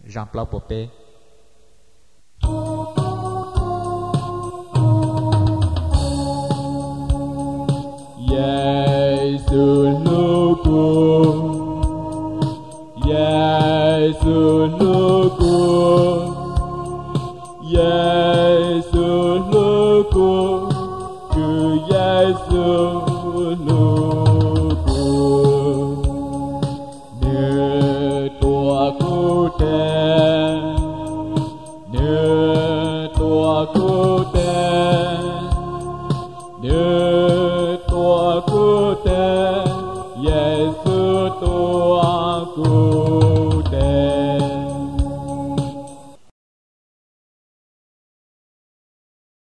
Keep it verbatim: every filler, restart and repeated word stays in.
Jean-Paul Popé. Yesus luku, Yesus luku, Yesus luku, ku Yesus luku. Nhớ tua cu te, nhớ tua cu te, nhớ tua cu te, Yesus tua cu.